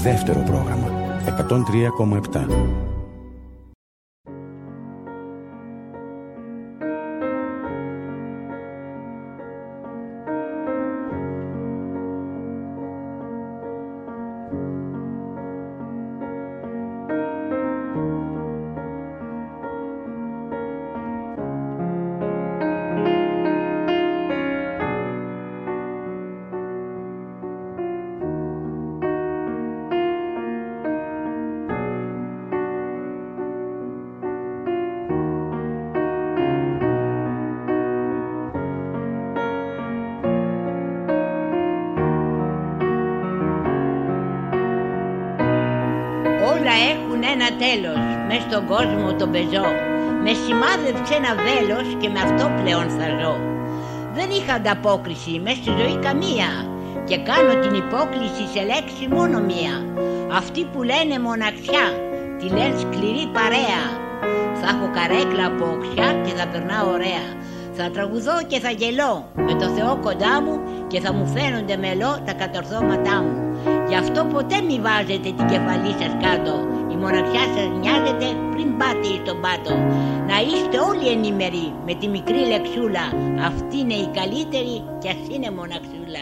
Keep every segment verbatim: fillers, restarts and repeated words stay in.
Δεύτερο πρόγραμμα εκατόν τρία κόμμα επτά. Ένα τέλος μες στον κόσμο τον πεζό. Με σημάδεψε ένα βέλος και με αυτό πλέον θα ζω. Δεν είχα ανταπόκριση μες στη ζωή καμία και κάνω την υπόκληση σε λέξη μόνο μία. Αυτοί που λένε μοναξιά τη λένε σκληρή παρέα. Θα έχω καρέκλα από οξιά και θα περνάω ωραία. Θα τραγουδώ και θα γελώ με το Θεό κοντά μου και θα μου φαίνονται μελό τα κατορθώματά μου. Γι' αυτό ποτέ μη βάζετε την κεφαλή σας κάτω. Η μοναξιά σας νοιάζεται πριν πάτε στον πάτο. Να είστε όλοι ενήμεροι με τη μικρή λεξούλα. Αυτή είναι η καλύτερη κι ας είναι μοναξούλα.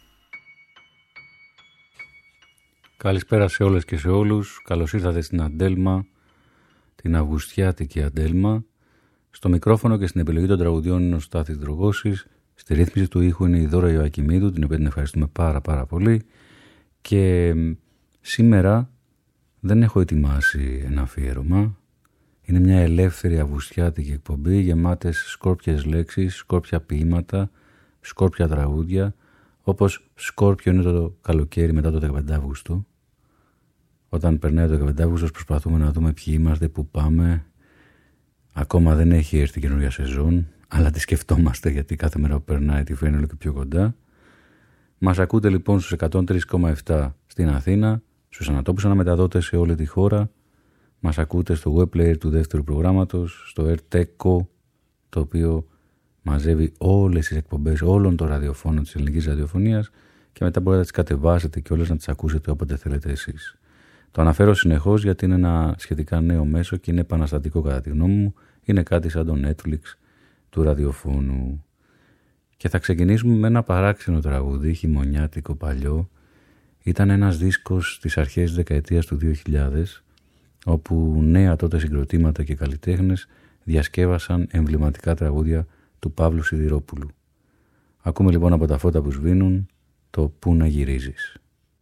Καλησπέρα σε όλες και σε όλους. Καλώς ήρθατε στην Αντέλμα, την Αυγουστιάτικη Αντέλμα. Στο μικρόφωνο και στην επιλογή των τραγουδιών είναι ο Στάθης Δρογώσης. Στη ρύθμιση του ήχου είναι η Δώρα Ιωακημίδου, την οποία την ευχαριστούμε πάρα πάρα πολύ. Και σήμερα δεν έχω ετοιμάσει ένα αφιέρωμα. Είναι μια ελεύθερη αυγουστιάτικη εκπομπή γεμάτες σκόρπιες λέξεις, σκόρπια ποίηματα, σκόρπια τραγούδια, όπως σκόρπιο είναι το καλοκαίρι μετά το δεκαπέντε Αυγούστου. Όταν περνάει το δεκαπέντε Αυγούστου προσπαθούμε να δούμε ποιοι είμαστε, πού πάμε. Ακόμα δεν έχει έρθει η καινούργια σεζόν, αλλά τη σκεφτόμαστε γιατί κάθε μέρα που περνάει τη φαίνεται όλο και πιο κοντά. Μας ακούτε λοιπόν στους εκατόν τρία κόμμα επτά στην Αθήνα, στους ανατόπους αναμεταδότες σε όλη τη χώρα. Μας ακούτε στο web player του δεύτερου προγράμματος, στο AirTeco, το οποίο μαζεύει όλες τις εκπομπές όλων των ραδιοφώνων της ελληνικής ραδιοφωνίας και μετά μπορείτε να τις κατεβάσετε και όλες να τις ακούσετε όποτε θέλετε εσείς. Το αναφέρω συνεχώς γιατί είναι ένα σχετικά νέο μέσο και είναι επαναστατικό κατά τη γνώμη μου. Είναι κάτι σαν το Netflix του ραδιοφώνου. Και θα ξεκινήσουμε με ένα παράξενο τραγούδι, χειμωνιάτικο παλιό. Ήταν ένας δίσκος στις αρχές της δεκαετίας του δύο χιλιάδες, όπου νέα τότε συγκροτήματα και καλλιτέχνες διασκεύασαν εμβληματικά τραγούδια του Παύλου Σιδηρόπουλου. Ακούμε λοιπόν από τα φώτα που σβήνουν το «Πού να γυρίζεις».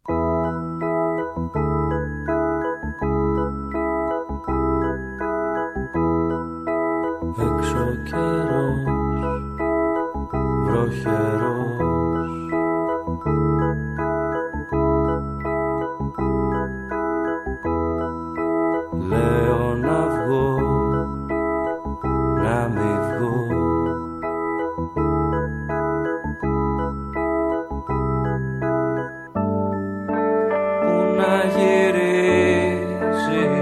Έξω καιρός, βροχερός, λέω να βγω, να μη βγω, πού να γυρίσεις,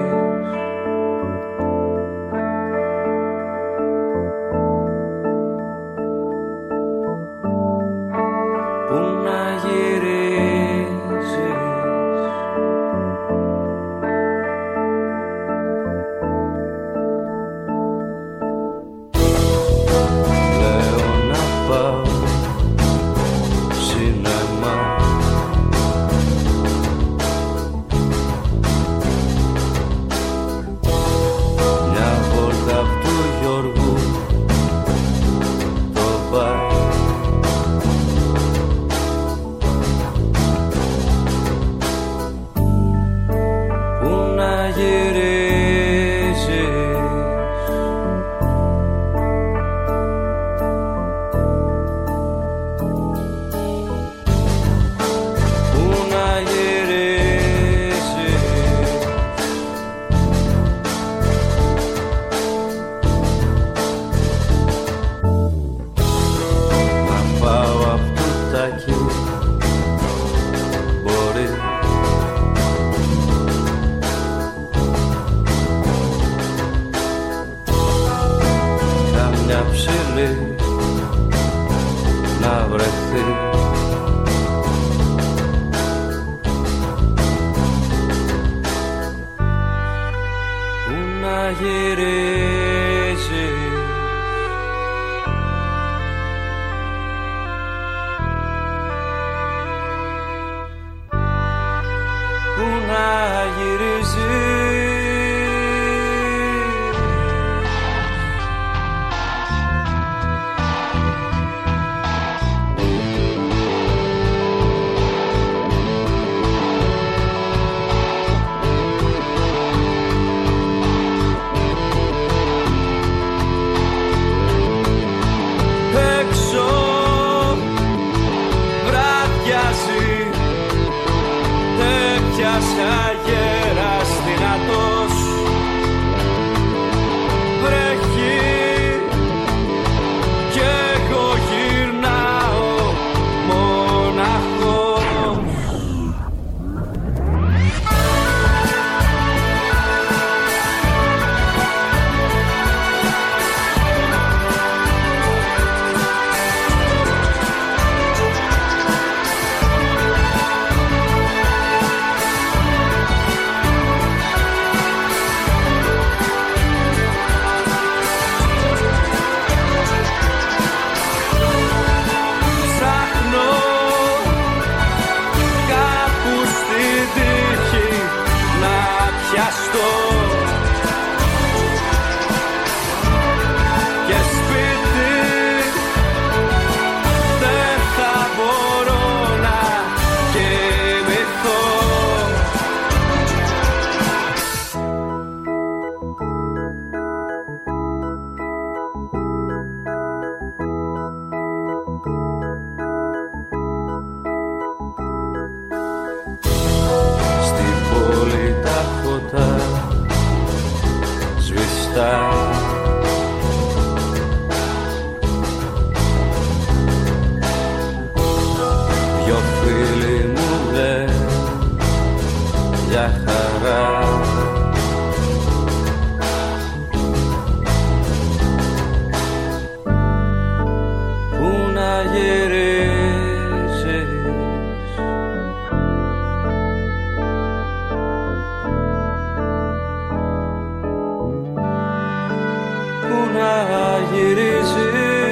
γυρίζει, που να γυρίζει. Αγέρας δυνατός βρέχει κι εγώ γυρνάω μοναχός. Και σπίτι δεν θα μπορώ να κοιμηθώ. Στην πόλη τα φώτα σβηστά, δυο φίλοι μου λένε για χαρά. Πού να γυρίζεις, πού να γυρίζεις.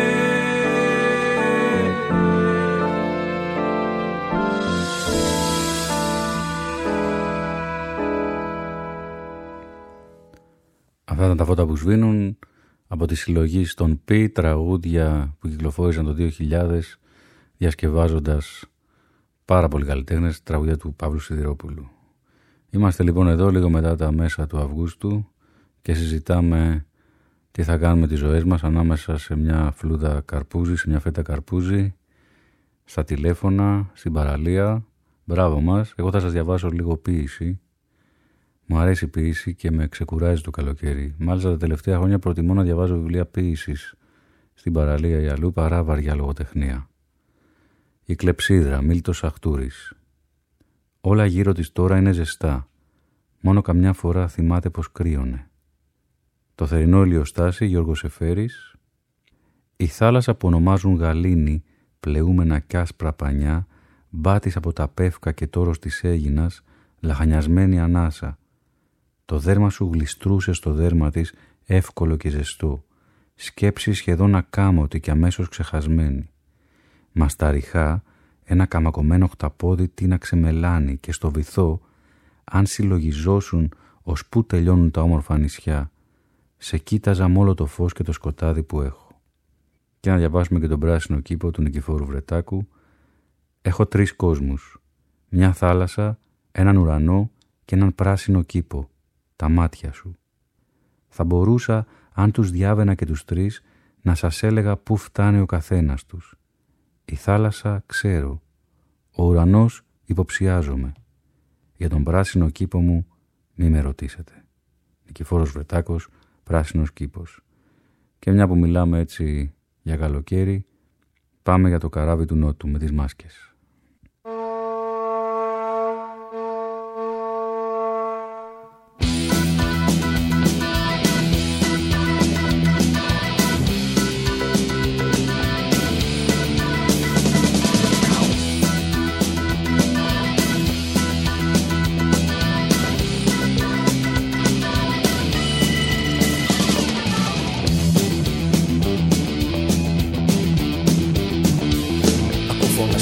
Αυτά ήταν τα φώτα που σβήνουν από τη συλλογή στον Πι, τραγούδια που κυκλοφόρησαν το δύο χιλιάδες διασκευάζοντας πάρα πολλοί καλλιτέχνες, τραγούδια του Παύλου Σιδηρόπουλου. Είμαστε λοιπόν εδώ λίγο μετά τα μέσα του Αυγούστου και συζητάμε τι θα κάνουμε τις ζωές μας ανάμεσα σε μια φλούδα καρπούζι, σε μια φέτα καρπούζι, στα τηλέφωνα, στην παραλία. Μπράβο μας. Εγώ θα σας διαβάσω λίγο ποίηση. Μου αρέσει η ποίηση και με ξεκουράζει το καλοκαίρι. Μάλιστα τα τελευταία χρόνια προτιμώ να διαβάζω βιβλία ποίησης στην παραλία ή αλλού παρά βαριά λογοτεχνία. Η κλεψίδρα, Μίλτος Αχτούρης. Όλα γύρω της τώρα είναι ζεστά. Μόνο καμιά φορά θυμάται πως κρύωνε. Το θερινό ηλιοστάσι, Γιώργος Εφέρης. Η θάλασσα που ονομάζουν γαλήνη, πλεούμενα κι άσπρα πανιά, μπάτης από τα πεύκα και τόρος της Αίγινας, λαχανιασμένη ανάσα. Το δέρμα σου γλιστρούσε στο δέρμα της, εύκολο και ζεστό. Σκέψη σχεδόν ακάμωτη και αμέσως ξεχασμένη. Μα στα ριχά, ένα καμακωμένο χταπόδι τίναξε μελάνι και στο βυθό, αν συλλογιζόσουν ως πού τελειώνουν τα όμορφα νησιά, σε κοίταζα μ' όλο το φως και το σκοτάδι που έχω. Και να διαβάσουμε και τον πράσινο κήπο του Νικηφόρου Βρετάκου. Έχω τρεις κόσμους. Μια θάλασσα, έναν ουρανό και έναν πράσινο κήπο. Τα μάτια σου. Θα μπορούσα, αν τους διάβαινα και τους τρεις, να σας έλεγα πού φτάνει ο καθένας τους. Η θάλασσα ξέρω. Ο ουρανός υποψιάζομαι. Για τον πράσινο κήπο μου μη με ρωτήσετε. Νικηφόρος Βρετάκος, πράσινος κήπος. Και μια που μιλάμε έτσι για καλοκαίρι, πάμε για το καράβι του Νότου με τις μάσκες.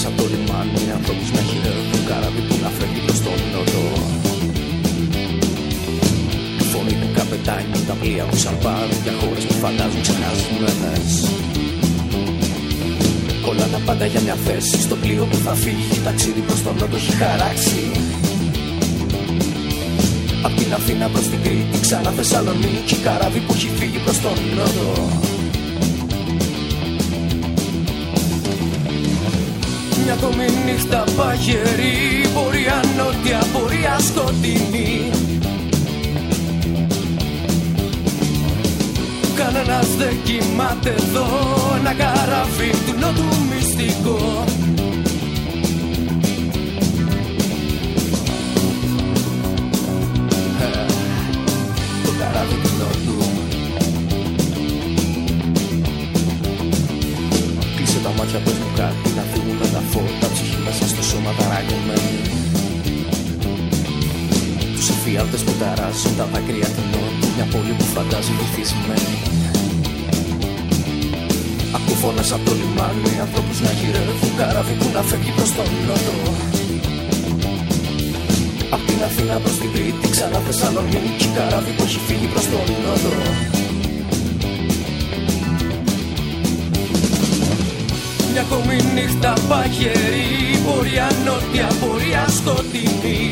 φωνές από το λιμάνι, ανθρώπους να χειρεύουν καράβι που να φεύγει προς τον νότο. Η φωνή του καπετάνιου, τα πλοία που σαρπάρουν για χώρες που φαντάζουν ξεχασμένες. Όλα τα πάντα για μια θέση στο πλοίο που θα φύγει, ταξίδι προς τον νότο έχει χαράξει. Απ' την Αθήνα προς την Κρήτη, ξανά Θεσσαλονίκη, καράβι που έχει φύγει προς τον νότο. Μια ακόμη νύχτα παγερή, πορεία νότια, πορεία σκοτεινή. Κανένας δεν κοιμάται εδώ, ένα καράβι του νότου μυστικό. Το καράβι του νότου. Κλείσε τα μάτια, πες μου κάτι, να φύγουν τα φώτα, ψυχή μέσα στο σώμα ταραγωμένη. Τους εφιάλτες που ταράζουν τα δάκρυα του νότου, μια πόλη που φαντάζει βυθισμένη. Ακού φωνές από το λιμάνι, ανθρώπους να γυρεύουν καράβι που να φεύγει προς τον νότο. Απ' την Αθήνα προς την Κρήτη, ξανά Θεσσαλονίκη, καράβι που έχει φύγει προς τον νότο. Μια ακόμη νύχτα παγερή, πορεία νότια, πορεία σκοτεινή.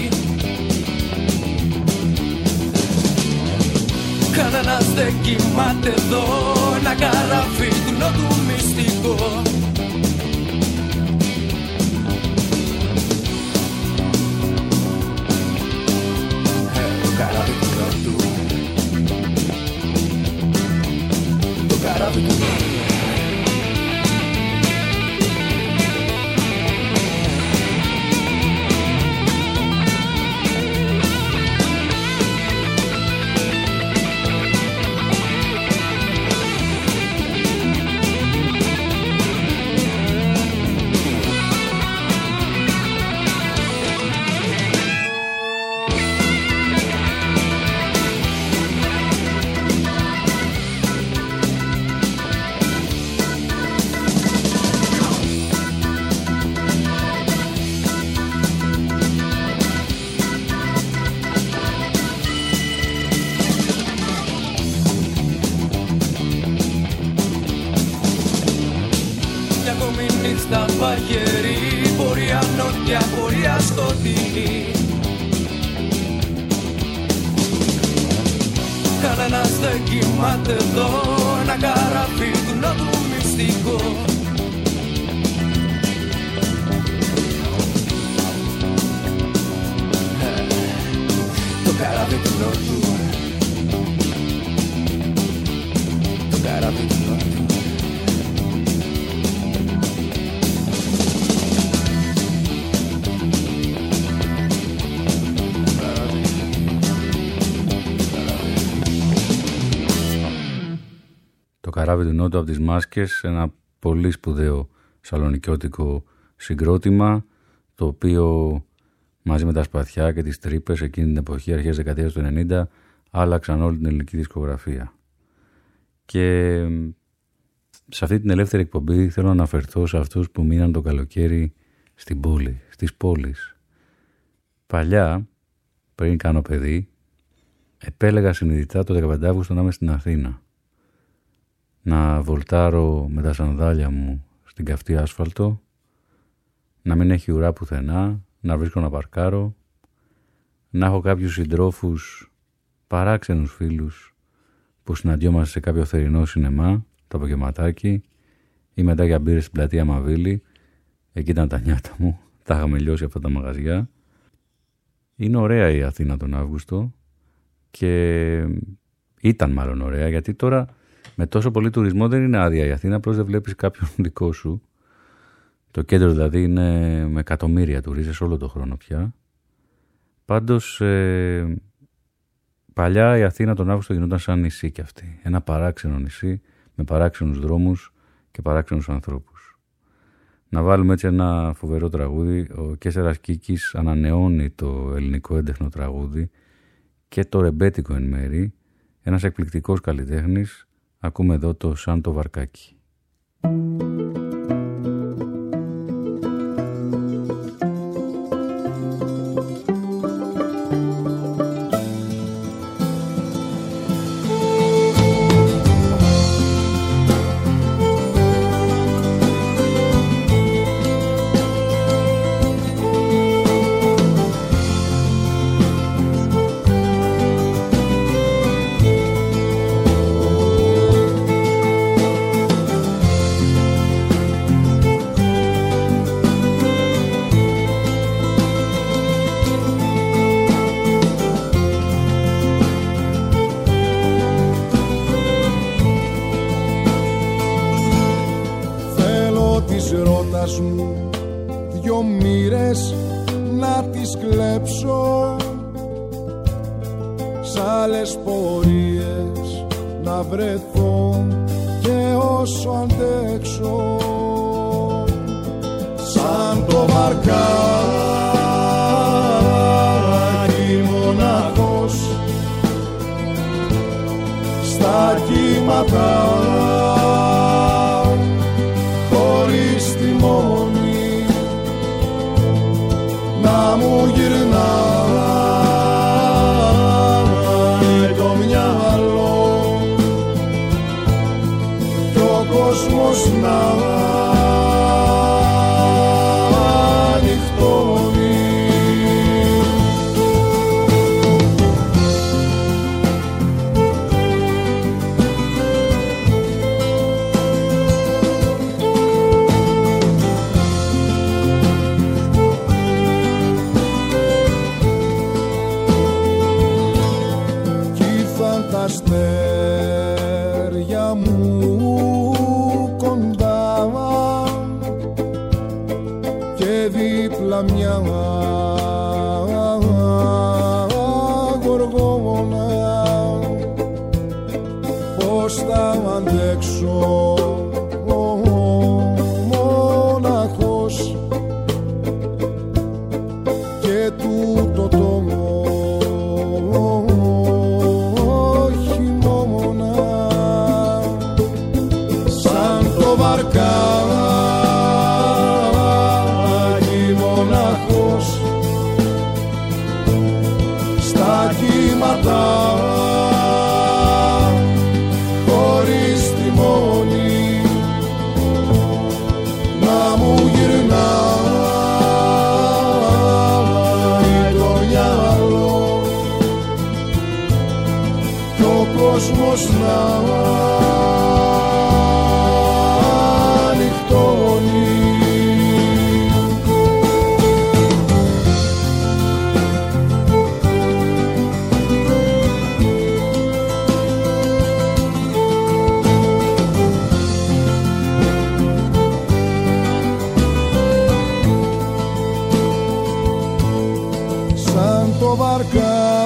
Κανένας δεν κοιμάται εδώ, ένα καράβι του νότου μυστικό. Ε, το καράβι του νότου. Το καράβι του νότου. Παγερή, πορεία νότια, πορεία σκοτεινή. Κανένας δεν κοιμάται εδώ, ένα καράβι του νότου μυστικό. Ε, το καράβι του νότου. Το καράβι του νότου. Το καράβι του νότου από τις Μάσκες, ένα πολύ σπουδαίο σαλονικιώτικο συγκρότημα, το οποίο μαζί με τα σπαθιά και τις τρύπες εκείνη την εποχή, αρχές δεκαετίας του ενενήντα, άλλαξαν όλη την ελληνική δισκογραφία. Και σε αυτή την ελεύθερη εκπομπή θέλω να αναφερθώ σε αυτούς που μείναν το καλοκαίρι στην πόλη, στις πόλεις. Παλιά, πριν κάνω παιδί, επέλεγα συνειδητά το δεκαπέντε Αυγούστου να είμαι στην Αθήνα. Να βολτάρω με τα σανδάλια μου στην καυτή άσφαλτο, να μην έχει ουρά πουθενά, να βρίσκω να παρκάρω, να έχω κάποιους συντρόφους, παράξενους φίλους που συναντιόμαστε σε κάποιο θερινό σινεμά, το απογευματάκι, ή μετά για μπύρες στην πλατεία Μαβίλη. Εκεί ήταν τα νιάτα μου, τα είχαμε λιώσει αυτά τα μαγαζιά. Είναι ωραία η Αθήνα τον Αύγουστο και ήταν μάλλον ωραία, γιατί τώρα με τόσο πολύ τουρισμό δεν είναι άδεια η Αθήνα, απλώς δεν βλέπεις κάποιον δικό σου. Το κέντρο δηλαδή είναι με εκατομμύρια τουρίστες όλο το χρόνο πια. Πάντως ε, παλιά η Αθήνα τον Αύγουστο γινόταν σαν νησί κι αυτή. Ένα παράξενο νησί με παράξενους δρόμους και παράξενους ανθρώπους. Να βάλουμε έτσι ένα φοβερό τραγούδι. Ο Κέσσερας Κίκης ανανεώνει το ελληνικό έντεχνο τραγούδι και το ρεμπέτικο εν μέρη. Ένας εκπληκτικός καλλιτέχνης. Ακούμε εδώ το Σαν το βαρκάκι. μοίρες να τις κλέψω, σ' άλλες πορείες να βρεθώ και όσο αντέξω. Σαν το βαρκάκι μοναχός στα κύματα, χωρίς τιμόνι να μου γυρνάει το μυαλό κι ο κόσμος να αστέρια μου κοντά και δίπλα μια γοργόνα, πώς θα αντέξω μοναχός και τούτο το βαρκάκι μοναχός στα κύματα, χωρίς τιμόνι να μου γυρνάει το μυαλό κι ο κόσμος να το βαρκάκι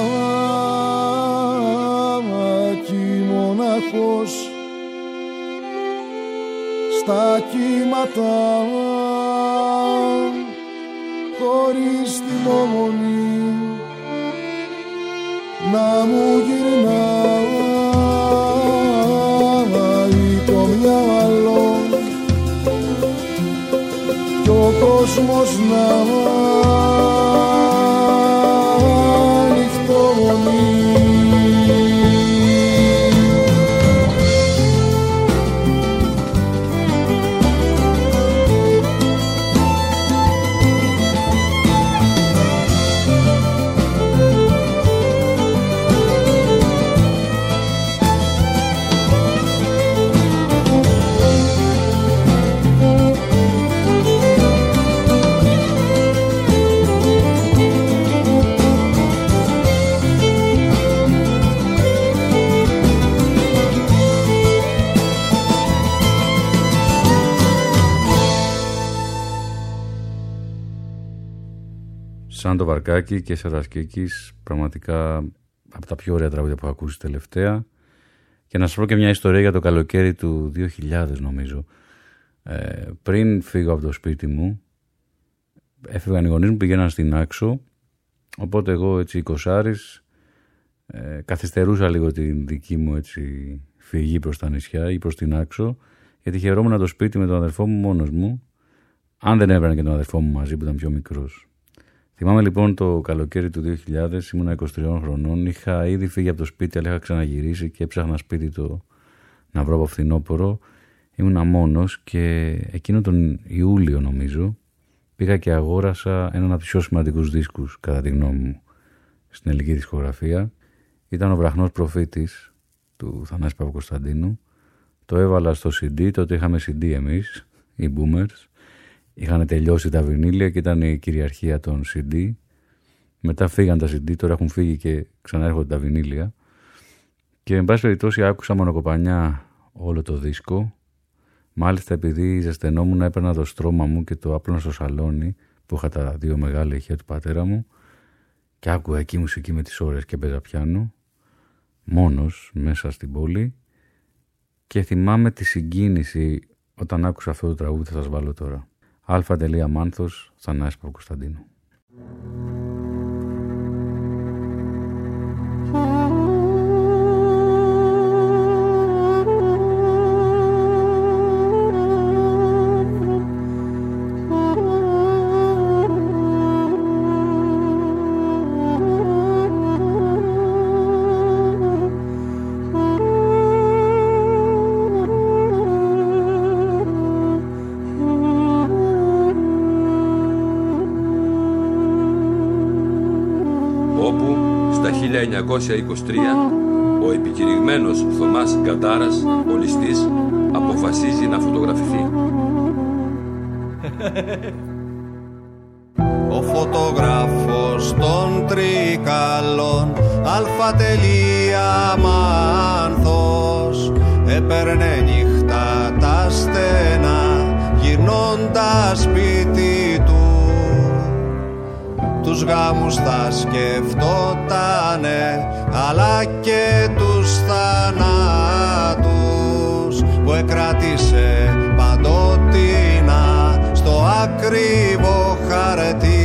μοναχός στα κύματα, χωρίς τιμόνι να μου γυρνάει το μυαλό κι ο κόσμος να Σαν το βαρκάκι και Σερασκίκης, πραγματικά από τα πιο ωραία τραγούδια που έχω ακούσει τελευταία. Και να σας πω και μια ιστορία για το καλοκαίρι του δύο χιλιάδες νομίζω. Ε, πριν φύγω από το σπίτι μου, έφυγαν οι γονείς μου, πηγαίναν στην Άξο, οπότε εγώ έτσι εικοσάρης ε, καθυστερούσα λίγο την δική μου έτσι φυγή προς τα νησιά ή προς την Άξο, γιατί χαιρόμουν το σπίτι με τον αδερφό μου μόνος μου, αν δεν έβρανε και τον αδερφό μου μαζί που ήταν πιο μικρός. Θυμάμαι λοιπόν το καλοκαίρι του δύο χιλιάδες, ήμουνα είκοσι τριών χρονών, είχα ήδη φύγει από το σπίτι, αλλά είχα ξαναγυρίσει και έψαχνα σπίτι το να βρω από φθινόπωρο. Ήμουνα μόνος και εκείνο τον Ιούλιο νομίζω πήγα και αγόρασα έναν από τους πιο σημαντικούς δίσκους κατά τη γνώμη μου στην ελληνική δισκογραφία. Ήταν ο Βραχνός Προφήτης του Θανάση Παπακοσταντίνου. Το έβαλα στο σι ντι, τότε είχαμε σι ντι εμείς, οι boomers. Είχαν τελειώσει τα βινίλια και ήταν η κυριαρχία των σι ντι. Μετά φύγαν τα σι ντι, τώρα έχουν φύγει και ξαναέρχονται τα βινίλια. Και εν πάση περιπτώσει άκουσα μονοκοπανιά όλο το δίσκο. Μάλιστα επειδή ζεσθενόμουν έπαιρνα το στρώμα μου και το άπλωνα στο σαλόνι, που είχα τα δύο μεγάλα ηχεία του πατέρα μου και άκουγα εκεί μουσική με τις ώρες και παίζα πιάνο μόνος μέσα στην πόλη και θυμάμαι τη συγκίνηση όταν άκουσα αυτό το τραγούδι. Θα σας βάλω τώρα. Αλφα.Μάνθος, Θανάσης Παπακοσταντίνου. χίλια εννιακόσια είκοσι τρία ο επικηρυγμένος Θωμάς Γκατάρας, ο ληστής, αποφασίζει να φωτογραφηθεί. Ο φωτογράφος των Τρικαλών Αλφα.Μάνθος έπαιρνε νύχτα τα στενά γυρνώντας σπίτι του. Τους γάμους θα σκεφτότανε αλλά και τους θανάτους που εκράτησε παντοτινά στο ακριβό χαρτί.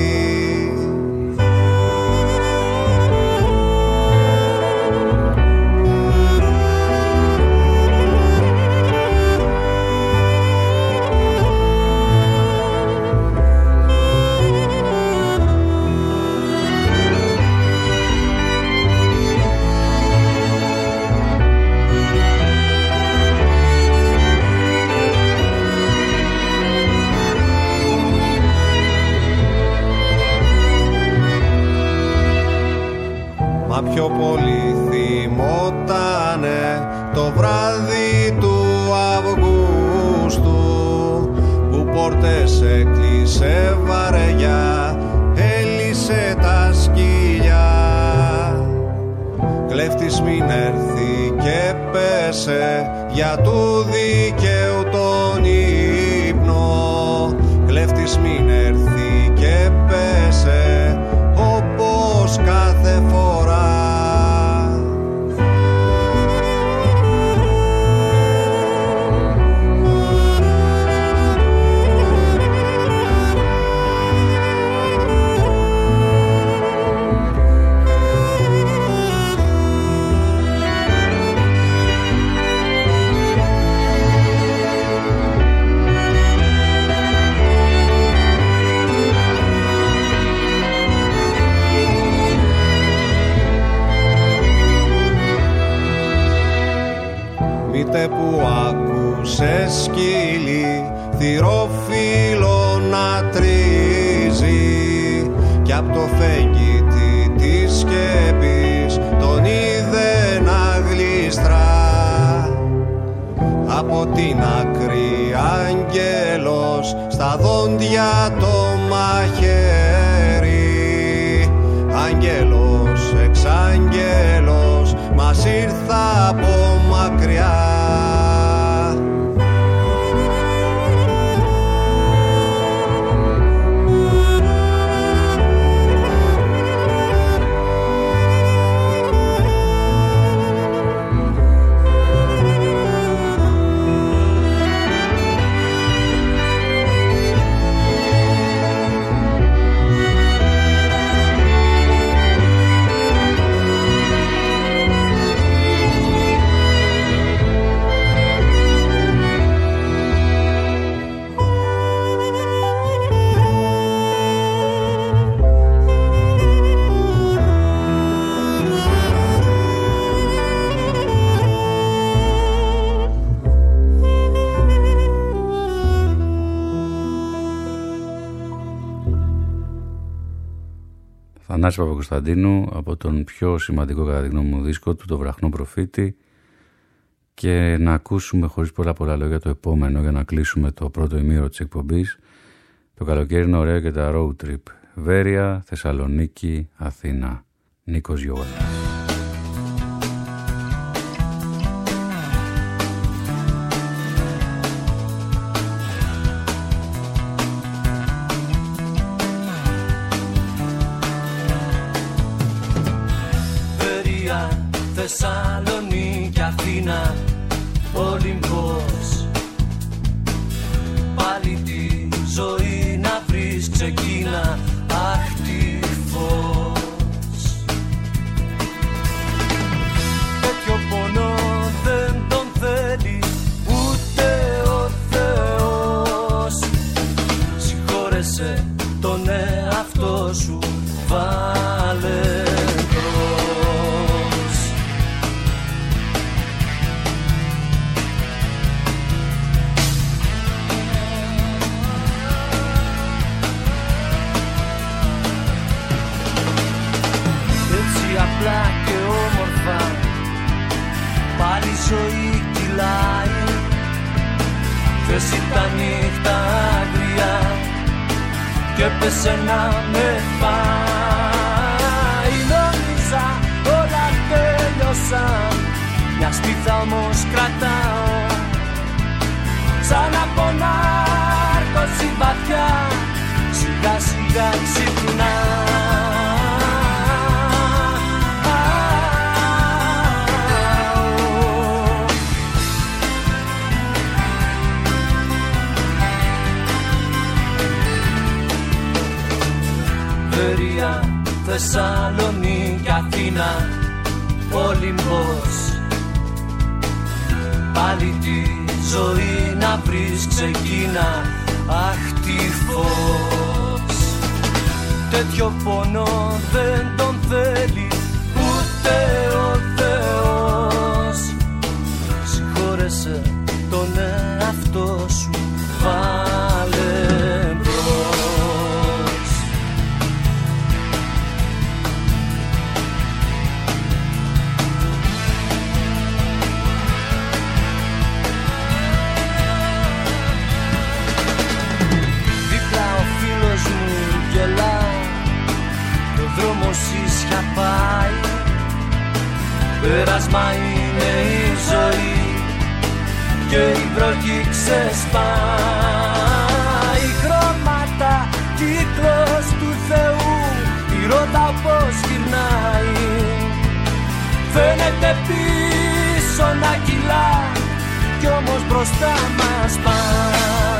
Μα πιο πολύ θυμότανε το βράδυ του Αυγούστου που πόρτες έκλεισε βαριά, έλυσε τα σκυλιά. Κλέφτης μην έρθει και πέσε για του δικαίου τον ύπνο. Κλέφτης μην έρθει και πέσε όπως κάθε φορά. Μήτε που άκουσε σκύλι θυρόφυλλο να τρίζει κι απ' το φεγγίτι της σκέπης τον είδε να γλιστρά. Από την άκρη αγγέλος στα δόντια το μαχαίρι. Αγγέλος, εξαγγέλος μας ήρθα από μακριά. Θανάση Παπακοσταντίνου από τον πιο σημαντικό κατά τη γνώμη μου δίσκο του, το Βραχνό Προφήτη, και να ακούσουμε χωρίς πολλά πολλά λόγια το επόμενο για να κλείσουμε το πρώτο ημίωρο της εκπομπής. Το καλοκαίρι είναι ωραίο και τα road trip. Βέρεια, Θεσσαλονίκη, Αθήνα. Νίκος Γιώργας. Θεσσαλονίκη, Αθήνα, Ολυμπός. Πάλι τη ζωή να βρεις ξεκίνα, αχ τι φως. Τέτοιο πόνο δεν τον θέλει ούτε ο Θεός. Συγχώρεσε τον εαυτό σου, βάλε μπρος. Έτσι απλά και όμορφα πάλι η ζωή κυλάει. Θες τα νύχτα αγριά και πέσε να με πάει. Νόμιζα όλα τέλειωσαν, μια σπίθα όμως κρατάω. Σαν από νάρκωση βαθιά, σιγά σιγά ξυπνάω. Θεσσαλονίκη, Αθήνα, Ολυμπός. Πάλι τη ζωή να βρεις ξεκίνα, αχ τι φως. Τέτοιο πόνο δεν τον θέλει ούτε ο Θεός. Συγχώρεσε τον εαυτό σου, βάλε μπρος. Το δρόμος ίσια πάει, πέρασμα είναι η ζωή και η βροχή ξεσπάει. Χρώματα, κύκλος του Θεού, η ρότα πως γυρνάει. Φαίνεται πίσω να κυλά κι όμως μπροστά μας πάει.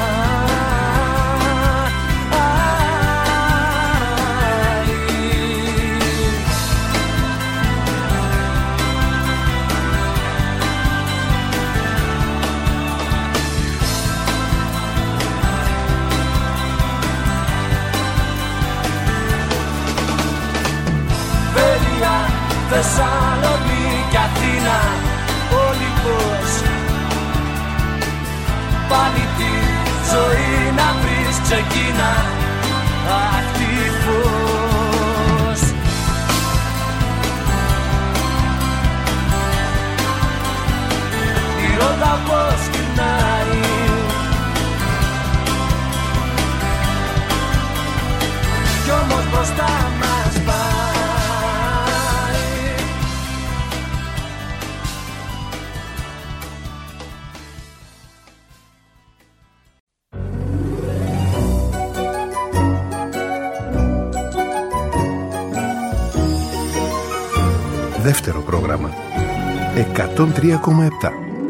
Θεσσαλονίκη, Αθήνα, Ολυμπός. Πάλι τη ζωή να βρεις ξεκίνα, αχ τι φως. Η ρότα πως γυρνάει, κι όμως μπροστά μας πάει. Δεύτερο πρόγραμμα εκατόν τρία κόμμα επτά.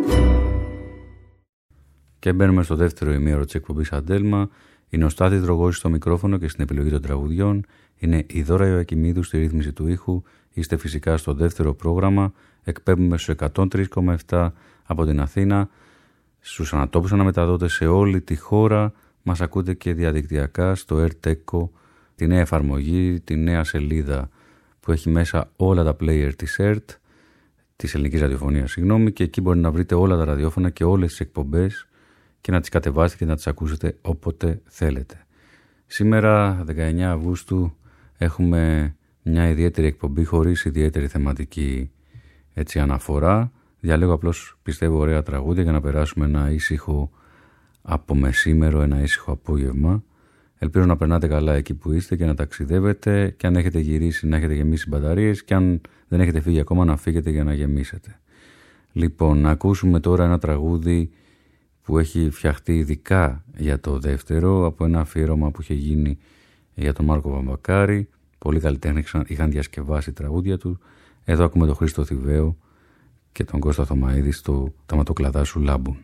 Και μπαίνουμε στο δεύτερο ημίωρο της εκπομπής Αντέλμα. Είναι ο Στάθης Δρογώσης στο μικρόφωνο και στην επιλογή των τραγουδιών. Είναι η Δώρα Ιωακημίδου στη ρύθμιση του ήχου. Είστε φυσικά στο δεύτερο πρόγραμμα. Εκπέμπουμε στους εκατόν τρία κόμμα επτά από την Αθήνα. Στους ανατόπους αναμεταδότες σε όλη τη χώρα. Μας ακούτε και διαδικτυακά στο AirTeco, τη νέα εφαρμογή, τη νέα σελίδα που έχει μέσα όλα τα player της ΕΡΤ, της ελληνικής ραδιοφωνίας, συγγνώμη, και εκεί μπορεί να βρείτε όλα τα ραδιόφωνα και όλες τις εκπομπές και να τις κατεβάσετε και να τις ακούσετε όποτε θέλετε. Σήμερα, δεκαεννέα Αυγούστου, έχουμε μια ιδιαίτερη εκπομπή χωρίς ιδιαίτερη θεματική έτσι, αναφορά. Διαλέγω απλώς, πιστεύω, ωραία τραγούδια για να περάσουμε ένα ήσυχο από μεσήμερο, ένα ήσυχο απόγευμα. Ελπίζω να περνάτε καλά εκεί που είστε και να ταξιδεύετε, και αν έχετε γυρίσει να έχετε γεμίσει μπαταρίες, και αν δεν έχετε φύγει ακόμα να φύγετε για να γεμίσετε. Λοιπόν, να ακούσουμε τώρα ένα τραγούδι που έχει φτιαχτεί ειδικά για το δεύτερο, από ένα αφιέρωμα που είχε γίνει για τον Μάρκο Βαμβακάρη. Πολλοί καλλιτέχνες είχαν διασκευάσει τραγούδια του. Εδώ ακούμε τον Χρήστο Θηβαίο και τον Κώστα Θωμαίδη στο «Τα ματοκλαδά σου λάμπουν».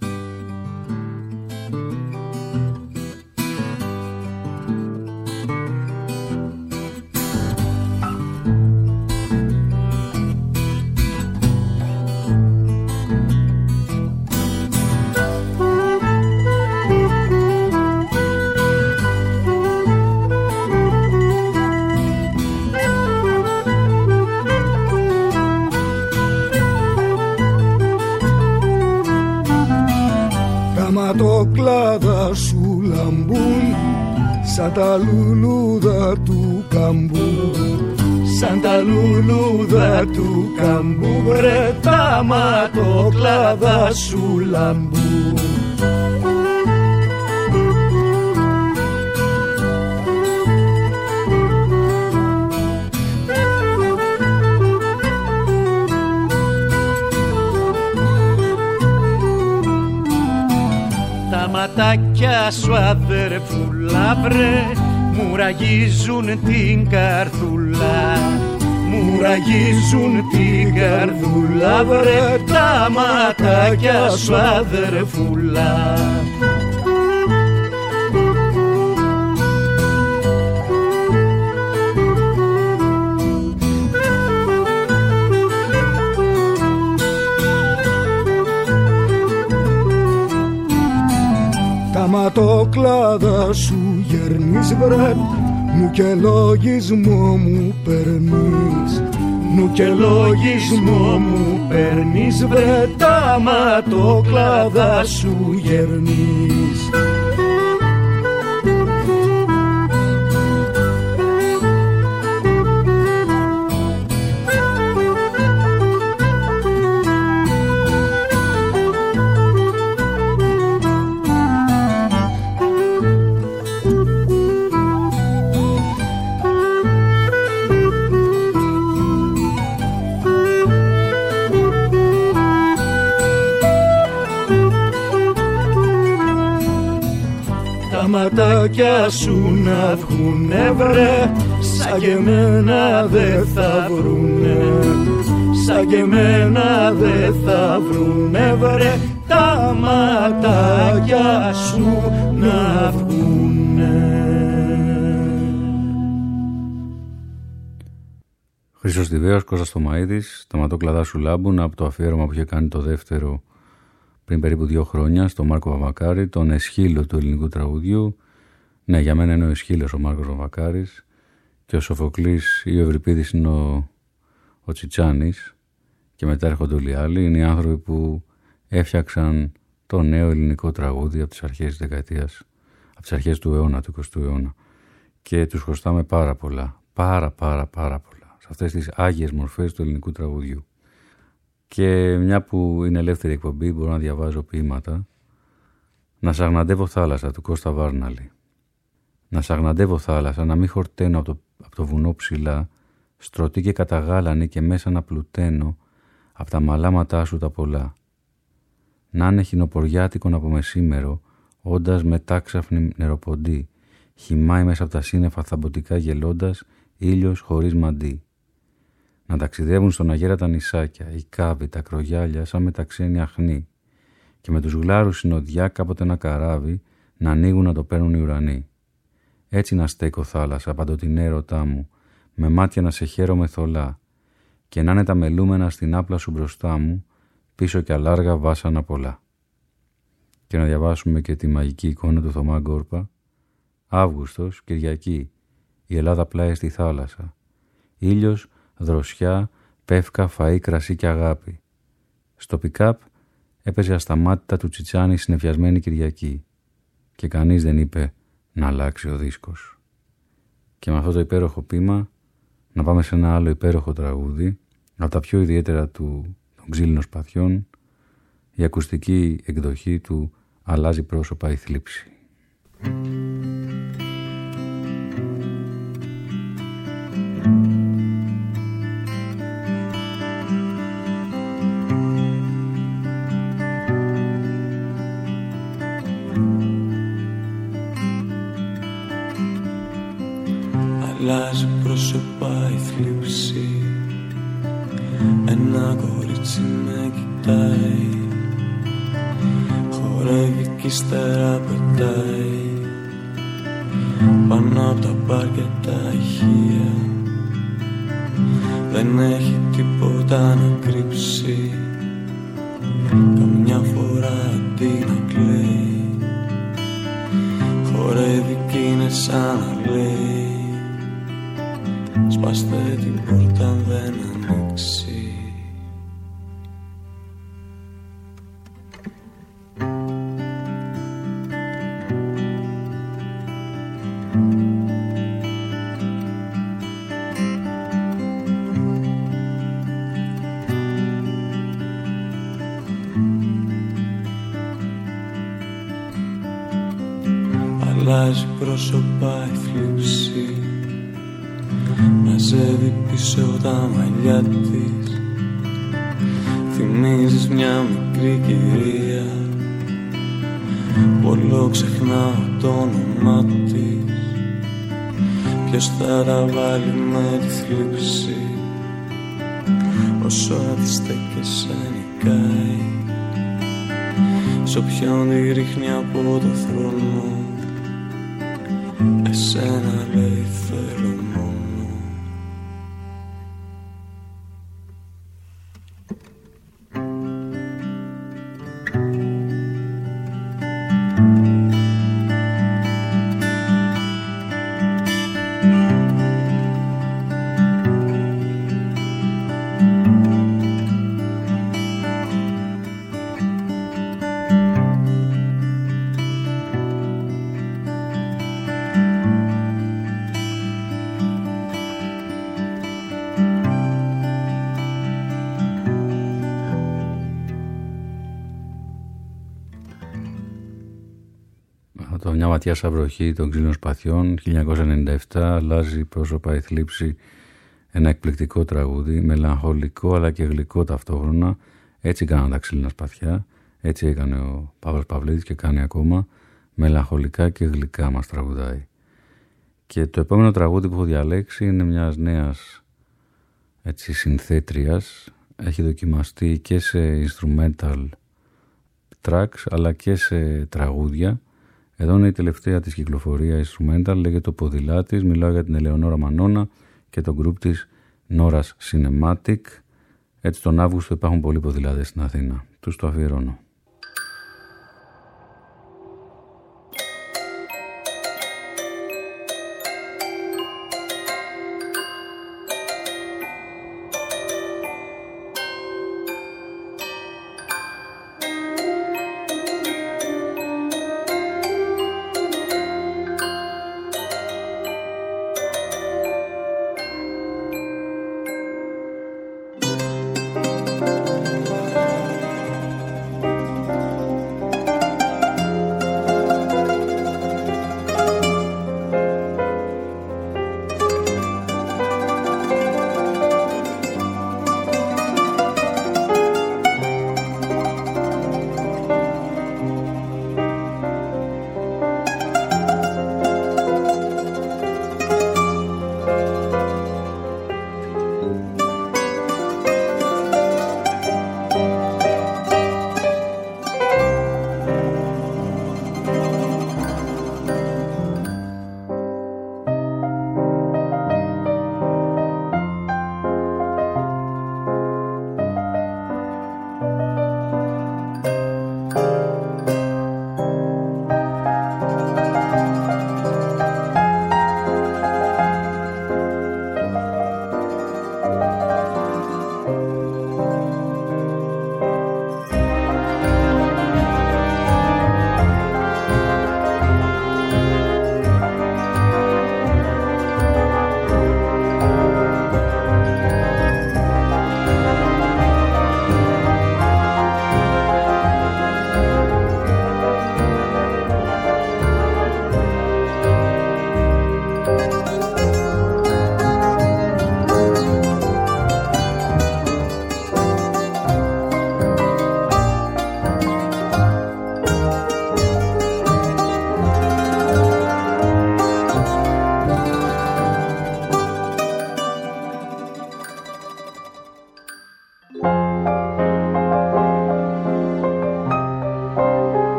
Ματοκλάδα σου λαμπούν σαν τα λουλούδα του καμπού, σαν τα λουλούδα του καμπού, βρε τα ματοκλάδα σου λαμπούν. Τα ματάκια σου αδερφούλα βρε μου ραγίζουν την καρδούλα, μου ραγίζουν την καρδούλα βρε τα ματάκια σου αδερφούλα. Τα ματοκλάδα σου γερνείς βρε, νου και λογισμό μου περνείς, νου και λογισμό μου παίρνεις βρε τα ματοκλάδα σου γερνείς. Τα ματάκια σου να βγουνε βρε, σαν και εμένα δε θα βρουνε, σαν και εμένα δε θα βρουνε βρε τα ματάκια σου να βγουνε. Χρήστος Θηβαίος, Κώστας Θωμαίδης, τα ματοκλαδά σου λάμπουν, από το αφιέρωμα που είχε κάνει το δεύτερο πριν περίπου δύο χρόνια στο Μάρκο Βαμβακάρη, τον εσχύλο του ελληνικού τραγουδιού. Ναι, για μένα είναι ο εσχύλος ο Μάρκος Βαμβακάρης και ο Σοφοκλής ή ο Ευρυπίδης είναι ο, ο Τσιτσάνης και μετά έρχονται όλοι οι άλλοι. Είναι οι άνθρωποι που έφτιαξαν το νέο ελληνικό τραγούδι από τις αρχές της δεκαετίας, από τις αρχές του αιώνα, του εικοστού αιώνα, και τους χρωστάμε πάρα πολλά, πάρα πάρα πάρα πολλά σε αυτές τις άγιες μορφές του ελληνικού τραγουδιού. Και μια που είναι ελεύθερη εκπομπή, μπορώ να διαβάζω ποίηματα. Να σ' αγναντεύω θάλασσα του Κώστα Βάρναλη. Να σ' αγναντεύω θάλασσα, να μην χορταίνω από το, από το βουνό ψηλά, στρωτή και καταγάλανη και μέσα να πλουταίνω από τα μαλάματά σου τα πολλά. Να είναι χινοποριάτικον από μεσήμερο, όντας μετάξαφνη νεροποντή, χυμάει μέσα από τα σύννεφα θαμποτικά γελώντας, ήλιος χωρίς μαντί. Να ταξιδεύουν στον αγέρα τα νησάκια, οι κάβοι, τα κρογιάλια σαν μεταξένια αχνή, και με τους γλάρους συνοδιά κάποτε ένα καράβι να ανοίγουν να το παίρνουν οι ουρανοί. Έτσι να στέκω θάλασσα, παντοτινή έρωτά μου, με μάτια να σε χαίρομαι θολά, και να είναι τα μελούμενα στην άπλα σου μπροστά μου, πίσω κι αλάργα βάσανα πολλά. Και να διαβάσουμε και τη μαγική εικόνα του Θωμά Γκόρπα. Αύγουστος, Κυριακή, η Ελλάδα πλάι στη θάλασσα. Ήλιος, δροσιά, πεύκα, φαΐ, κρασί και αγάπη. Στο πικάπ έπαιζε ασταμάτητα του Τσιτσάνη συνεφιασμένη Κυριακή και κανείς δεν είπε να αλλάξει ο δίσκος. Και με αυτό το υπέροχο ποίημα να πάμε σε ένα άλλο υπέροχο τραγούδι από τα πιο ιδιαίτερα του των Ξύλινων Σπαθιών, η ακουστική εκδοχή του «Αλλάζει πρόσωπα η θλίψη». Αλλάζει πρόσωπα η θλίψη, Ένα κορίτσι με κοιτάει, χορεύει κι ύστερα πετάει πάνω απ' τα μπαρ και τα ηχεία. Δεν έχει τίποτα να κρύψει, καμιά φορά αντί να κλαίει χορεύει κι είναι σαν να λέει σπάστε την πόρτα αν δεν ανοίξει. Αλλάζει πρόσωπα η θλίψη, μαζεύει πίσω τα μαλλιά της. Θυμίζεις μια μικρή κυρία, πολλό ξεχνάω το όνομά της. Ποιος θα τα βάλει με τη θλίψη, όσο αντιστέκεσαι νικάει. Σ' όποιον τη ρίχνει από το θρόνο, εσένα λέει θέλω μόνο. Μια ματιά σαν βροχή των ξύλων σπαθιών, χίλια εννιακόσια ενενήντα επτά, αλλάζει πρόσωπα η θλίψη, ένα εκπληκτικό τραγούδι, μελαγχολικό αλλά και γλυκό ταυτόχρονα. Έτσι κάναν τα ξύλινα σπαθιά, έτσι έκανε ο Παύλος Παυλίδης και κάνει ακόμα, μελαγχολικά και γλυκά μας τραγουδάει. Και το επόμενο τραγούδι που έχω διαλέξει είναι μιας νέας έτσι, συνθέτριας, έχει δοκιμαστεί και σε instrumental tracks αλλά και σε τραγούδια. Εδώ είναι η τελευταία της κυκλοφορία instrumental, λέγεται το Ποδηλάτης. Μιλάω για την Ελεονόρα Μανώνα και το group της Nora's Cinematic. Έτσι τον Αύγουστο υπάρχουν πολλοί ποδηλάτες στην Αθήνα. Τους το αφιερώνω.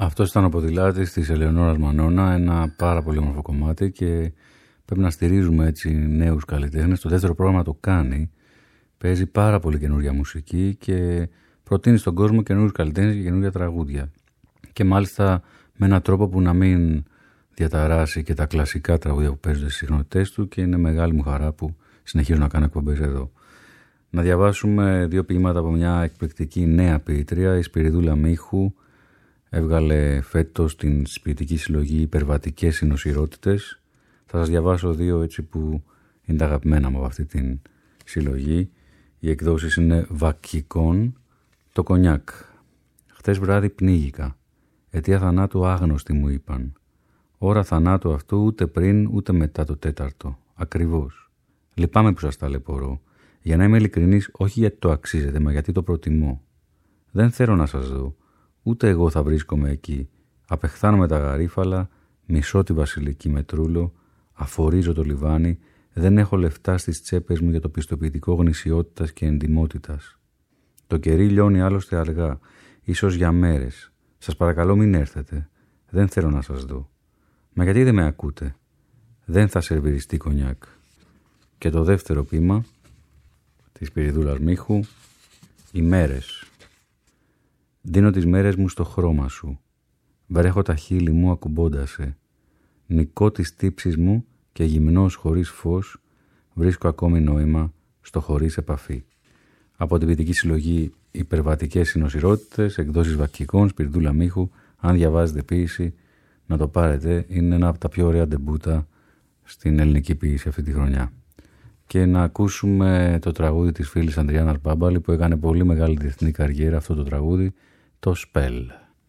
Αυτό ήταν ο ποδηλάτης της Ελεονόρας Μανώνα, ένα πάρα πολύ όμορφο κομμάτι και πρέπει να στηρίζουμε έτσι νέους καλλιτέχνες. Το δεύτερο πρόγραμμα το κάνει, παίζει πάρα πολύ καινούρια μουσική και προτείνει στον κόσμο καινούριους καλλιτέχνες και καινούρια τραγούδια. Και μάλιστα με έναν τρόπο που να μην διαταράσει και τα κλασικά τραγούδια που παίζονται στις συχνότητές του, και είναι μεγάλη μου χαρά που συνεχίζω να κάνω εκπομπές εδώ. Να διαβάσουμε δύο ποίηματα από μια εκπληκτική νέα ποιήτρια, η Σπυριδούλα Μίχου. Έβγαλε φέτος την ποιητική συλλογή Υπερβατικές Συνοσηρότητες. Θα σας διαβάσω δύο έτσι που είναι τα αγαπημένα μου από αυτή την συλλογή. Οι εκδόσεις είναι Βακκικών. Το κονιάκ. Χτες βράδυ πνίγηκα. Αιτία θανάτου άγνωστη μου είπαν. Ώρα θανάτου αυτού ούτε πριν ούτε μετά το τέταρτο. Ακριβώς. Λυπάμαι που σας ταλαιπωρώ. Για να είμαι ειλικρινής, όχι γιατί το αξίζετε, μα γιατί το προτιμώ. Δεν θέλω να σας δω. Ούτε εγώ θα βρίσκομαι εκεί. Απεχθάνω με τα γαρίφαλα, μισώ τη βασιλική μετρούλο, αφορίζω το λιβάνι, δεν έχω λεφτά στις τσέπες μου για το πιστοποιητικό γνησιότητας και εντιμότητας. Το κερί λιώνει άλλωστε αργά, ίσως για μέρες. Σας παρακαλώ μην έρθετε. Δεν θέλω να σας δω. Μα γιατί δεν με ακούτε? Δεν θα σερβιριστεί κονιάκ. Και το δεύτερο ποίημα της Σπυριδούλας Μίχου, οι μέρες. Δίνω τις μέρες μου στο χρώμα σου. Βρέχω τα χείλη μου ακουμπώντασε. Νικώ τις τύψεις μου και γυμνός χωρίς φως βρίσκω ακόμη νόημα στο χωρίς επαφή. Από την ποιητική συλλογή Υπερβατικές Συνοσηρότητες, εκδόσεις Βακκικών, Σπυριδούλα Μίχου. Αν διαβάζετε ποίηση, να το πάρετε. Είναι ένα από τα πιο ωραία ντεμπούτα στην ελληνική ποίηση αυτή τη χρονιά. Και να ακούσουμε το τραγούδι της φίλης Ανδριάννα Αλπάμπαλη, που έκανε πολύ μεγάλη διεθνή καριέρα, αυτό το τραγούδι, το Spell.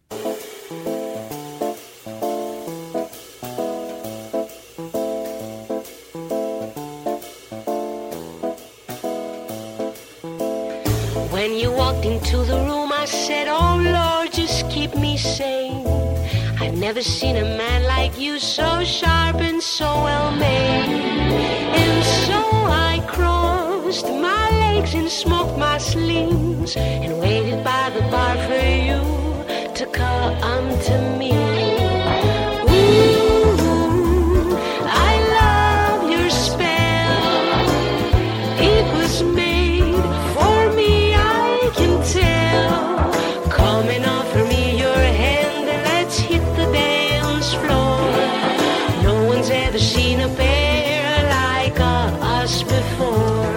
When you walked into the room I said, oh Lord, just keep me sane. I've never seen a man like you, so sharp and so well made. And so I crossed my legs and smoked my sleeves and waited by the bar for you to come to me. Ooh, I love your spell. It was made for me, I can tell. Come and offer me your hand and let's hit the dance floor. No one's ever seen a pair like us before.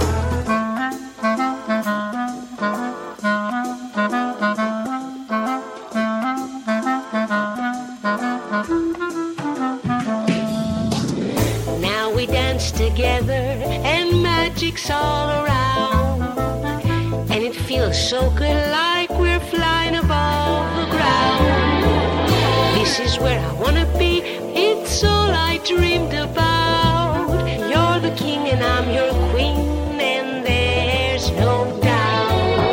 Now we dance together and magic's all around, and it feels so good like we're flying above the ground. This is where I wanna be, it's all I dreamed about. You're the king and I'm your queen, and there's no doubt.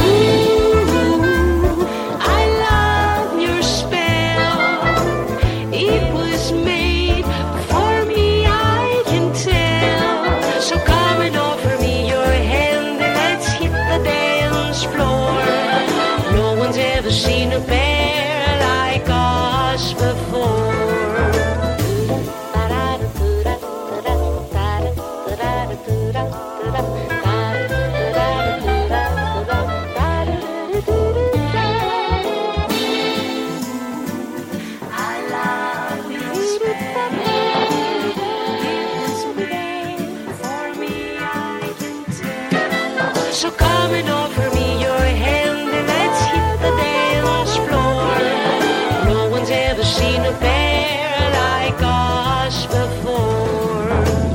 Ooh, I love your spell. It was made for me, I can tell. So come and offer me your hand and let's hit the dance floor. No one's ever seen a pair like us before. So come and offer me your hand and let's hit the dance floor. No one's ever seen a pair like us before.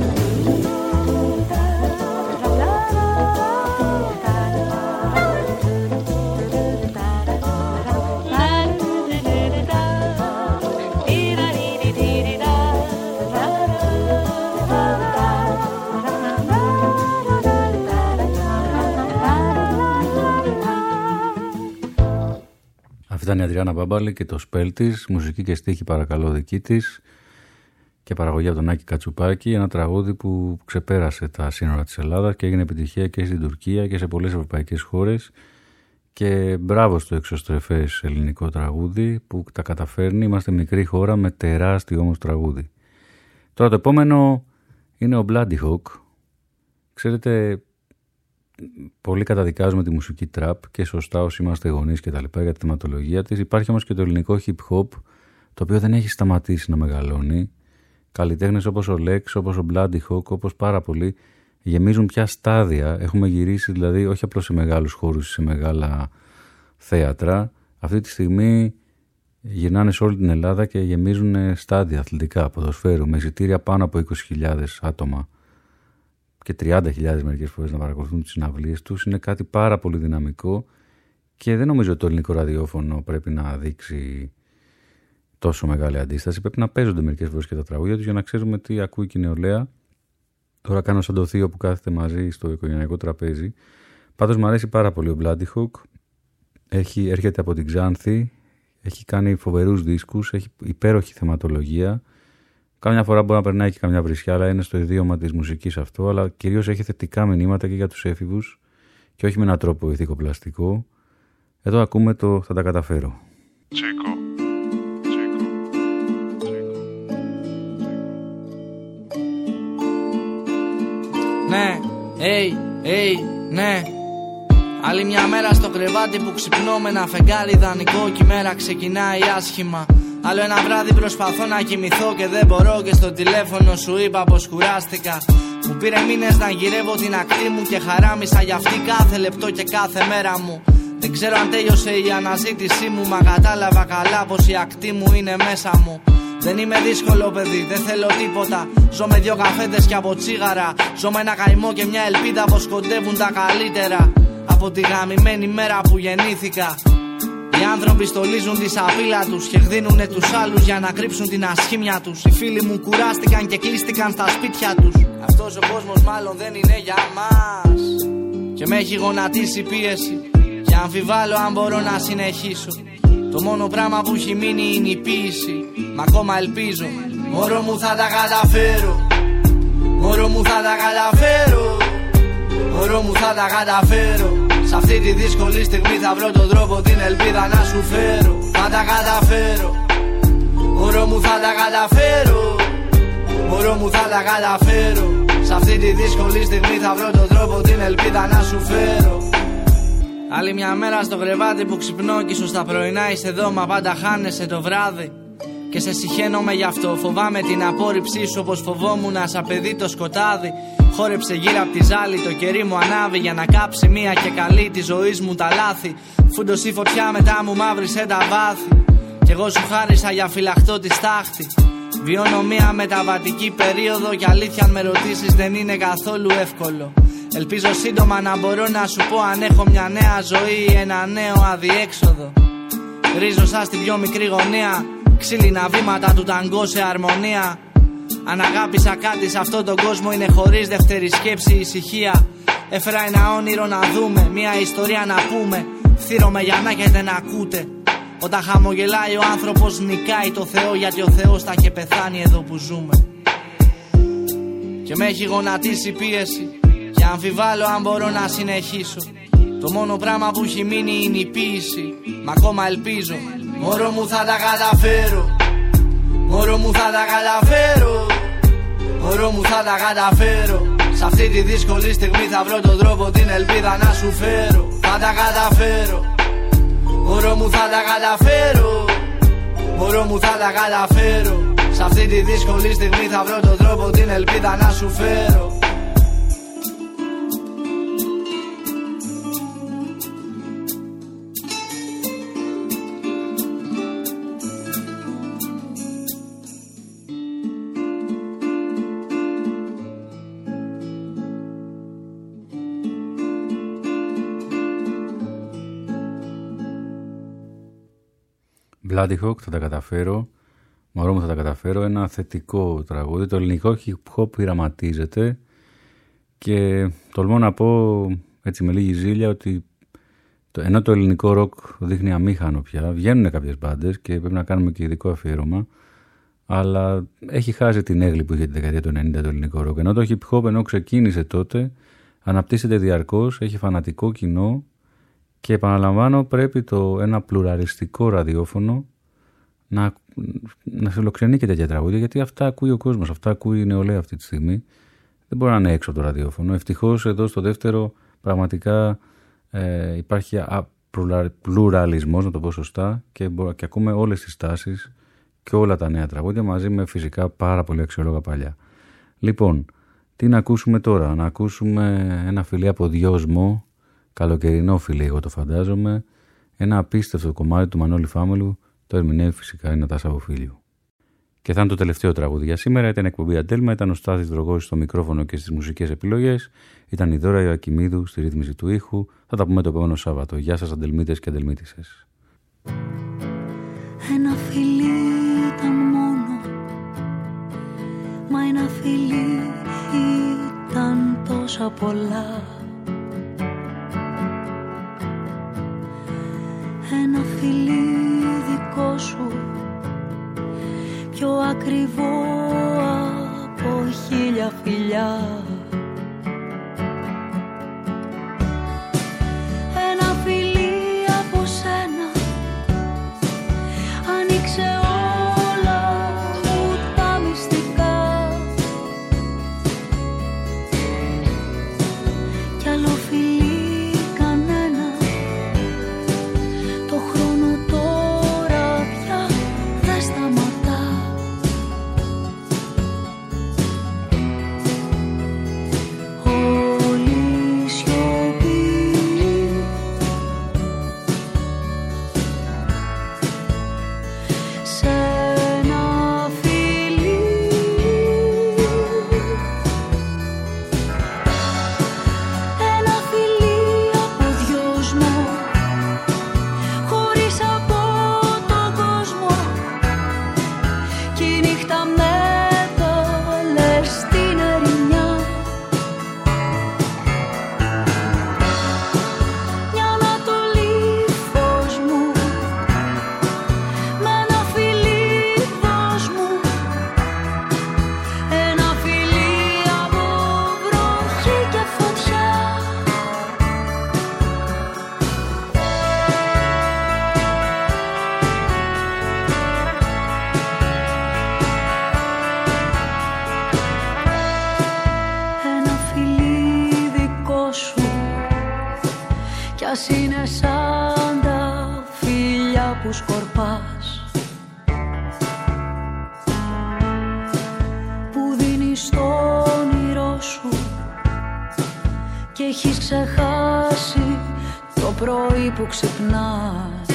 Ήταν η Ανδριάννα Μπάμπαλη και το σπέλ της, μουσική και στίχη παρακαλώ δική της και παραγωγή από τον Άκη Κατσουπάκη, ένα τραγούδι που ξεπέρασε τα σύνορα της Ελλάδας και έγινε επιτυχία και στην Τουρκία και σε πολλές ευρωπαϊκές χώρες και μπράβο στο εξωστρεφές ελληνικό τραγούδι που τα καταφέρνει. Είμαστε μικρή χώρα με τεράστιο όμως τραγούδι. Τώρα το επόμενο είναι ο Bloody Hawk. Ξέρετε, πολύ καταδικάζουμε τη μουσική τραπ και σωστά όσοι είμαστε γονείς και τα λοιπά για τη θεματολογία της. Υπάρχει όμως και το ελληνικό hip hop, το οποίο δεν έχει σταματήσει να μεγαλώνει. Καλλιτέχνες όπως ο Lex, όπως ο Bloody Hawk, όπως πάρα πολλοί, γεμίζουν πια στάδια. Έχουμε γυρίσει δηλαδή όχι απλώς σε μεγάλους χώρους, σε μεγάλα θέατρα. Αυτή τη στιγμή γυρνάνε σε όλη την Ελλάδα και γεμίζουν στάδια αθλητικά, ποδοσφαίρου, με εισιτήρια πάνω από είκοσι χιλιάδες άτομα και τριάντα χιλιάδες μερικές φορές να παρακολουθούν τις συναυλίες τους. Είναι κάτι πάρα πολύ δυναμικό και δεν νομίζω ότι το ελληνικό ραδιόφωνο πρέπει να δείξει τόσο μεγάλη αντίσταση. Πρέπει να παίζονται μερικές φορές και τα τραγούδια τους για να ξέρουμε τι ακούει και η νεολαία. Τώρα κάνω σαν το θείο που κάθεται μαζί στο οικογενειακό τραπέζι. Πάντως μου αρέσει πάρα πολύ ο Bloody Hawk. Έχει, έρχεται από την Ξάνθη, έχει κάνει φοβερούς δίσκους, έχει υπέροχη θεματολογία. Κάμια φορά μπορεί να περνάει και καμιά βρισιά, αλλά είναι στο ιδίωμα της μουσικής αυτό. Αλλά κυρίως έχει θετικά μηνύματα και για τους έφηβους και όχι με έναν τρόπο ηθικοπλαστικό. Εδώ ακούμε το «Θα τα καταφέρω». Τσίκο. Ναι, hey, hey, ναι. Άλλη μια μέρα στο κρεβάτι που ξυπνώ με ένα φεγγάρι δανεικό κι η μέρα ξεκινάει άσχημα. Άλλο ένα βράδυ προσπαθώ να κοιμηθώ και δεν μπορώ και στο τηλέφωνο σου είπα πως κουράστηκα. Μου πήρε μήνες να γυρεύω την ακτή μου και χαράμισα για αυτή κάθε λεπτό και κάθε μέρα μου. Δεν ξέρω αν τέλειωσε η αναζήτησή μου, μα κατάλαβα καλά πως η ακτή μου είναι μέσα μου. Δεν είμαι δύσκολο παιδί, δεν θέλω τίποτα. Ζω με δυο καφέτες και από τσίγαρα. Ζω με ένα καημό και μια ελπίδα πως κοντεύουν τα καλύτερα. Από τη γαμημένη μέρα που γεννήθηκα. Οι άνθρωποι στολίζουν τη σαπίλα τους και γδίνουνε τους άλλους για να κρύψουν την ασχήμια τους. Οι φίλοι μου κουράστηκαν και κλείστηκαν στα σπίτια τους. Αυτός ο κόσμος μάλλον δεν είναι για μας και με έχει γονατίσει η πίεση. Και αμφιβάλλω αν μπορώ να συνεχίσω. Το μόνο πράγμα που έχει μείνει είναι η ποίηση. Μα ακόμα ελπίζω. Μωρό μου θα τα καταφέρω. Μωρό μου θα τα καταφέρω. Μωρό μου θα τα καταφέρω. Σ' αυτή τη δύσκολη στιγμή θα βρω τον τρόπο, την ελπίδα να σου φέρω. Θα τα καταφέρω. Μωρό μου θα τα καταφέρω. Μωρό μου θα τα καταφέρω. Σ' αυτή τη δύσκολη στιγμή θα βρω τον τρόπο, την ελπίδα να σου φέρω. Άλλη μια μέρα στο κρεβάτι που ξυπνώ κι ίσως τα πρωινά είσαι εδώ, μα πάντα χάνεσαι το βράδυ. Και σε συχαίνομαι γι' αυτό, φοβάμαι την απόρριψή σου όπως φοβόμουν σαν παιδί το σκοτάδι. Χόρεψε γύρω απ' τη ζάλη, το κερί μου ανάβει για να κάψει μία και καλή τη ζωής μου τα λάθη. Φούντωσε η φωτιά μετά μου μαύρισε τα βάθη. Κι εγώ σου χάρισα για φυλαχτώ τη στάχτη. Βιώνω μία μεταβατική περίοδο κι αλήθεια αν με ρωτήσεις δεν είναι καθόλου εύκολο. Ελπίζω σύντομα να μπορώ να σου πω αν έχω μια νέα ζωή ή ένα νέο αδιέξοδο. Ρίζω σαν στην πιο μικρή γωνία, ξύλινα βήματα του ταγκό σε αρμονία. Αν αγάπησα κάτι σε αυτόν τον κόσμο είναι χωρίς δεύτερη σκέψη ησυχία. Έφερα ένα όνειρο να δούμε, μια ιστορία να πούμε. Θύρομαι για να έχετε να ακούτε. Όταν χαμογελάει ο άνθρωπος νικάει το Θεό, γιατί ο Θεός θα είχε πεθάνει εδώ που ζούμε. Και με έχει γονατίσει πίεση και αμφιβάλλω αν μπορώ να συνεχίσω. Το μόνο πράγμα που έχει μείνει είναι η ποίηση. Μα ακόμα ελπίζω. Μωρό μου θα τα καταφέρω. Μωρό μου θα τα καταφέρω. Μωρό μου θα τα καταφέρω. Σ' αυτή τη δύσκολη στιγμή θα βρω τον τρόπο, την ελπίδα να σου φέρω. Θα τα καταφέρω. Μωρό μου θα τα καταφέρω. Μωρό μου θα τα καταφέρω. Σ' αυτή τη δύσκολη στιγμή θα βρω τον τρόπο, την ελπίδα να σου φέρω. Bloody Hawk, θα τα καταφέρω. Μωρό μου θα τα καταφέρω. Ένα θετικό τραγούδι. Το ελληνικό hip hop πειραματίζεται και τολμώ να πω έτσι με λίγη ζήλια ότι το, ενώ το ελληνικό ροκ δείχνει αμήχανο πια, βγαίνουν κάποιες μπάντες και πρέπει να κάνουμε και ειδικό αφιέρωμα, αλλά έχει χάσει την έγκλη που είχε τη δεκαετία του ενενήντα το ελληνικό ροκ. Ενώ το hip hop ενώ ξεκίνησε τότε αναπτύσσεται διαρκώς, έχει φανατικό κοινό Και επαναλαμβάνω, πρέπει το ένα πλουραλιστικό ραδιόφωνο να, να φιλοξενεί και τέτοια τραγούδια, γιατί αυτά ακούει ο κόσμος, αυτά ακούει η νεολαία αυτή τη στιγμή. Δεν μπορεί να είναι έξω από το ραδιόφωνο. Ευτυχώς εδώ στο δεύτερο πραγματικά ε, υπάρχει α, πλουραλισμός, να το πω σωστά, και, και ακούμε όλες τις τάσεις και όλα τα νέα τραγούδια μαζί με φυσικά πάρα πολύ αξιόλογα παλιά. Λοιπόν, τι να ακούσουμε τώρα? Να ακούσουμε ένα φιλί από Δυόσμο, καλοκαιρινό φιλί εγώ το φαντάζομαι, ένα απίστευτο κομμάτι του Μανώλη Φάμελου, το ερμηνεύει φυσικά η Νατάσα Βοφίλιου. Και θα είναι το τελευταίο τραγούδι για σήμερα. Ήταν εκπομπή Αντέλμα, ήταν ο Στάθης Δρογός στο μικρόφωνο και στις μουσικές επιλογές. Ήταν η Δώρα Ιωακιμίδου στη ρύθμιση του ήχου. Θα τα πούμε το επόμενο Σάββατο. Γεια σας Αντελμίτες και Αντελμίτισσες. Ένα φιλί ήταν μόνο, μα ένα φιλί ήταν τόσα πολλά. Ένα φιλί δικό σου, πιο ακριβό από χίλια φιλιά. Ένα φιλί από σένα άνοιξε όλα μου τα μυστικά. Κι άλλο φιλί κανένα, το χρόνο τώρα πια δεν σταματά. Όλη σιωπή σε ένα φιλί. Ένα φιλί από δυόσμο, χωρίς από τον κόσμο. Κι η νύχτα μέταλλε στην ερημιά. Μια ανατολή φως μου, με ένα φιλί δώσ' μου. Ένα φιλί από βροχή και φωτιά. Ένα φιλί δικό σου, κι ας είναι σαν τα φιλιά που σκορπάς, που δίνεις στο όνειρό σου και έχεις ξεχάσει το πρωί που ξυπνάς.